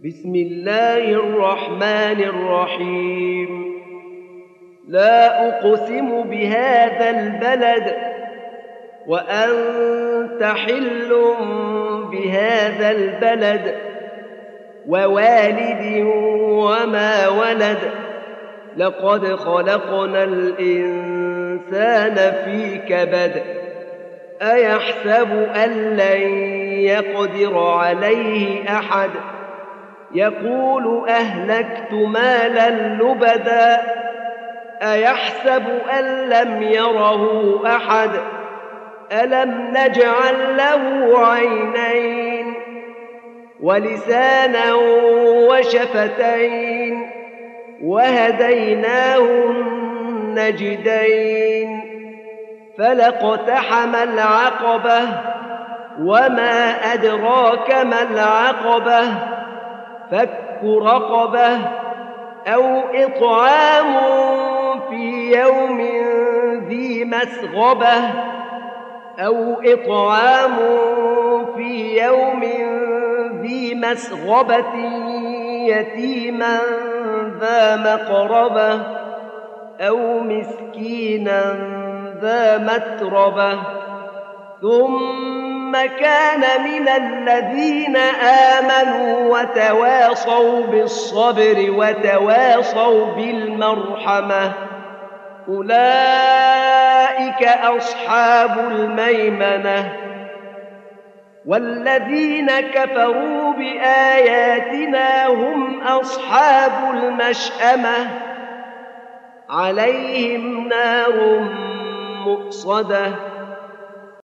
بسم الله الرحمن الرحيم. لا أقسم بهذا البلد وأنت حل بهذا البلد ووالد وما ولد. لقد خلقنا الإنسان في كبد. أيحسب أن لن يقدر عليه أحد؟ يقول أهلكت مالا لبدا. أيحسب أن لم يره أحد؟ ألم نجعل له عينين ولسانا وشفتين وهديناه النجدين. فلاقتحم العقبة وما أدراك ما العقبة. فك رقبة أو إطعام في يوم ذي مسغبة يتيما ذا مقربة أو مسكينا ذا متربة. ثم كان من الذين آمنوا وتواصوا بالصبر وتواصوا بالمرحمة. أولئك أصحاب الميمنة. والذين كفروا بآياتنا هم أصحاب المشأمة. عليهم نار مؤصدة